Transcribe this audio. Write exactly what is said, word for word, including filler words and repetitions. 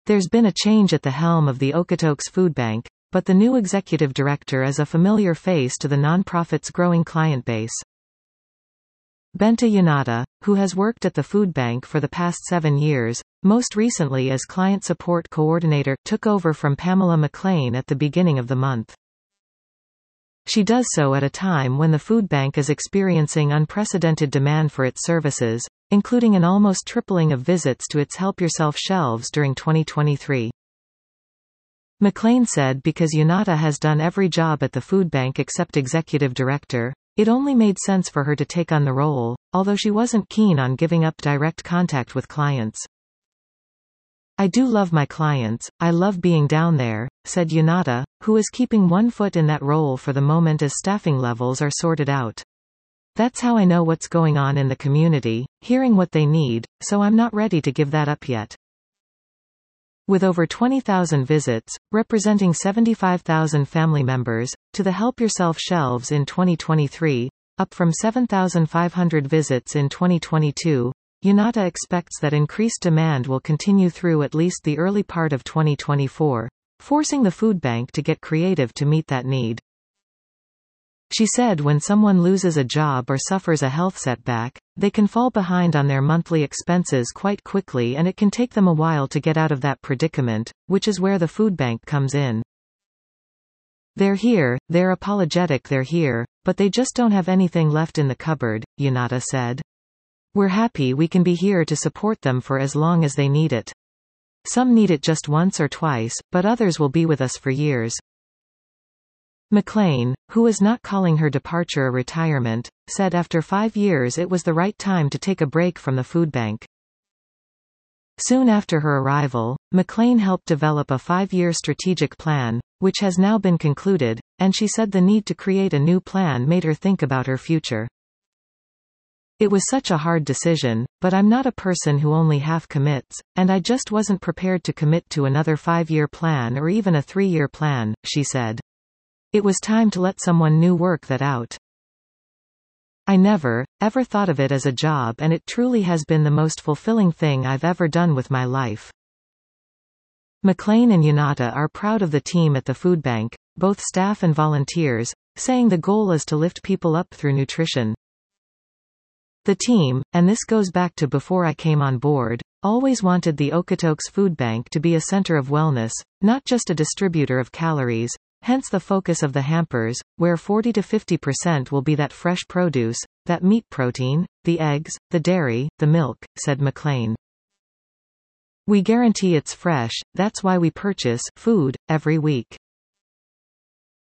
There's been a change at the helm of the Okotoks Food Bank, but the new executive director is a familiar face to the nonprofit's growing client base. Benta Yanata, who has worked at the food bank for the past seven years, most recently as client support coordinator, took over from Pamela McLean at the beginning of the month. She does so at a time when the food bank is experiencing unprecedented demand for its services, including an almost tripling of visits to its Help Yourself shelves during twenty twenty-three. McLean said because Yanata has done every job at the food bank except executive director, it only made sense for her to take on the role, although she wasn't keen on giving up direct contact with clients. I do love my clients, I love being down there, said Yanata, who is keeping one foot in that role for the moment as staffing levels are sorted out. That's how I know what's going on in the community, hearing what they need, so I'm not ready to give that up yet. With over twenty thousand visits, representing seventy-five thousand family members, to the Help Yourself shelves in twenty twenty-three, up from seven thousand five hundred visits in twenty twenty-two, Yanata expects that increased demand will continue through at least the early part of twenty twenty-four, forcing the food bank to get creative to meet that need. She said when someone loses a job or suffers a health setback, they can fall behind on their monthly expenses quite quickly and it can take them a while to get out of that predicament, which is where the food bank comes in. They're here, they're apologetic they're here, but they just don't have anything left in the cupboard, Yanata said. We're happy we can be here to support them for as long as they need it. Some need it just once or twice, but others will be with us for years. McLean, who is not calling her departure a retirement, said after five years it was the right time to take a break from the food bank. Soon after her arrival, McLean helped develop a five-year strategic plan, which has now been concluded, and she said the need to create a new plan made her think about her future. It was such a hard decision, but I'm not a person who only half commits, and I just wasn't prepared to commit to another five-year plan or even a three-year plan, she said. It was time to let someone new work that out. I never, ever thought of it as a job and it truly has been the most fulfilling thing I've ever done with my life. McLean and Yanata are proud of the team at the food bank, both staff and volunteers, saying the goal is to lift people up through nutrition. The team, and this goes back to before I came on board, always wanted the Okotoks Food Bank to be a center of wellness, not just a distributor of calories, hence the focus of the hampers, where forty to fifty percent will be that fresh produce, that meat protein, the eggs, the dairy, the milk, said McLean. We guarantee it's fresh, that's why we purchase food every week.